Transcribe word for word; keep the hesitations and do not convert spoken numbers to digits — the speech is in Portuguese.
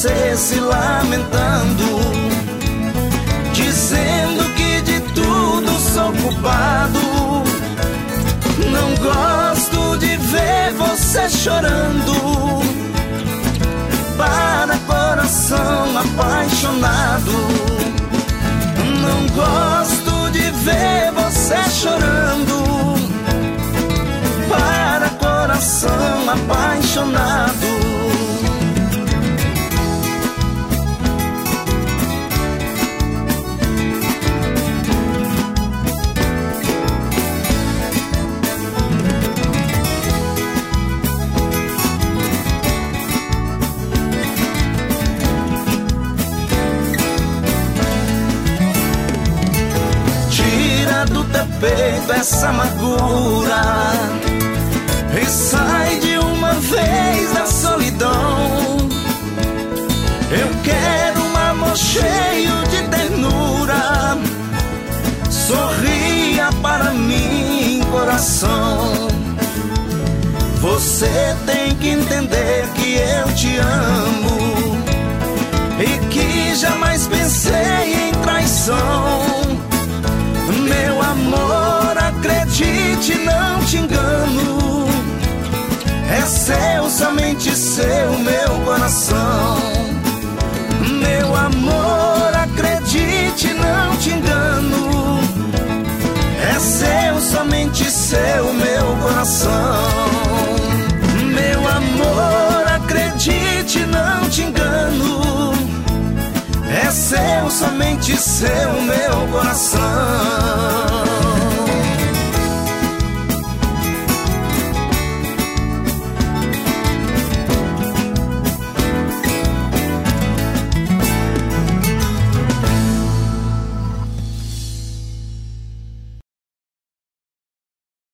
você se lamentando, dizendo que de tudo sou culpado. Não gosto de ver você chorando, para coração apaixonado. Não gosto de ver você chorando, para coração apaixonado. Do teu peito essa amargura e sai de uma vez da solidão. Eu quero um amor cheio de ternura, sorria para mim, coração. Você tem que entender que eu te amo e que jamais pensei em traição. Meu amor, acredite, não te engano, é seu, somente seu, meu coração. Meu amor, acredite, não te engano, é seu, somente seu, meu coração. Meu amor, acredite, não te engano, é seu, somente seu, meu coração.